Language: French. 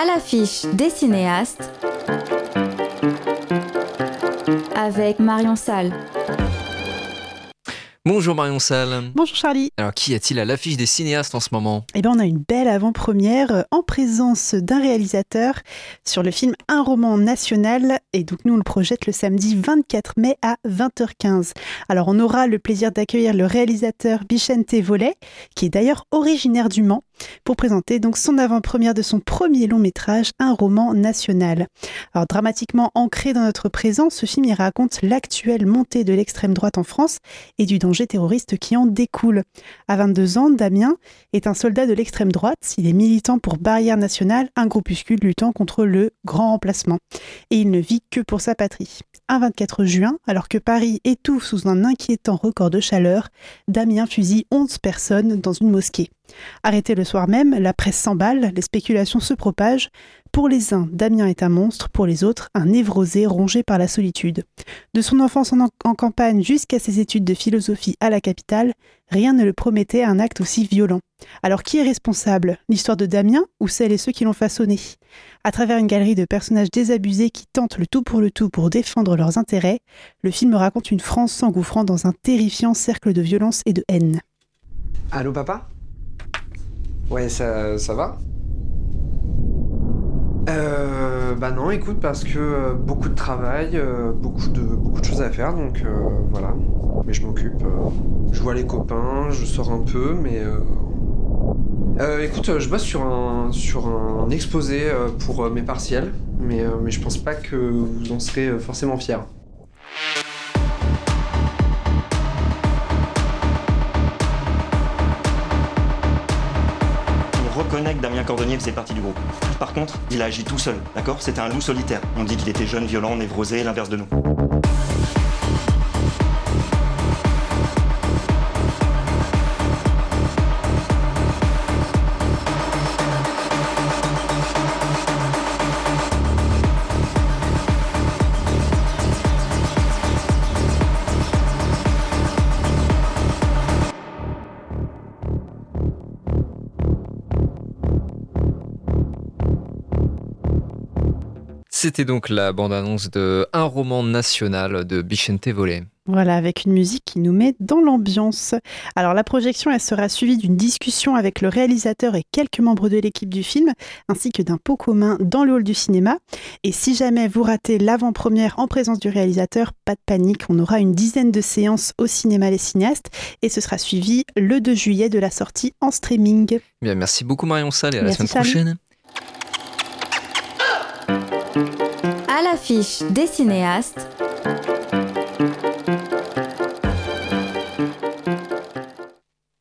À l'affiche des cinéastes avec Marion Salle. Bonjour Marion Salle. Bonjour Charlie. Alors qu'y a-t-il à l'affiche des cinéastes en ce moment ? Eh bien, on a une belle avant-première en présence d'un réalisateur sur le film Un roman national. Et donc nous, on le projette le samedi 24 mai à 20h15. Alors on aura le plaisir d'accueillir le réalisateur Bichente Volet, qui est d'ailleurs originaire du Mans, pour présenter donc son avant-première de son premier long métrage, Un roman national. Alors dramatiquement ancré dans notre présent, ce film y raconte l'actuelle montée de l'extrême droite en France et du danger terroriste qui en découle. À 22 ans, Damien est un soldat de l'extrême droite. Il est militant pour Barrière Nationale, un groupuscule luttant contre le grand remplacement. Et il ne vit que pour sa patrie. Un 24 juin, alors que Paris étouffe sous un inquiétant record de chaleur, Damien fusille 11 personnes dans une mosquée. Arrêté le soir même, la presse s'emballe, les spéculations se propagent. Pour les uns, Damien est un monstre, pour les autres, un névrosé rongé par la solitude. De son enfance en campagne jusqu'à ses études de philosophie à la capitale, rien ne le promettait un acte aussi violent. Alors qui est responsable ? L'histoire de Damien ou celles et ceux qui l'ont façonné ? À travers une galerie de personnages désabusés qui tentent le tout pour défendre leurs intérêts, le film raconte une France s'engouffrant dans un terrifiant cercle de violence et de haine. Allô papa ? Ouais, ça va ? Bah non, écoute, parce que beaucoup de travail, beaucoup de choses à faire, donc voilà. Mais je m'occupe. Je vois les copains, je sors un peu, mais... écoute, je bosse sur un exposé pour mes partiels, mais je pense pas que vous en serez forcément fiers. On reconnaît que Damien Cordonnier faisait partie du groupe. Par contre, il a agi tout seul, d'accord ? C'était un loup solitaire. On dit qu'il était jeune, violent, névrosé, l'inverse de nous. C'était donc la bande-annonce de Un roman national de Bichente Volet. Voilà, avec une musique qui nous met dans l'ambiance. Alors la projection, elle sera suivie d'une discussion avec le réalisateur et quelques membres de l'équipe du film, ainsi que d'un pot commun dans le hall du cinéma. Et si jamais vous ratez l'avant-première en présence du réalisateur, pas de panique, on aura une dizaine de séances au cinéma Les Cinéastes et ce sera suivi le 2 juillet de la sortie en streaming. Bien, merci beaucoup Marion Salle et à la semaine Charlie. prochaine. À l'affiche des cinéastes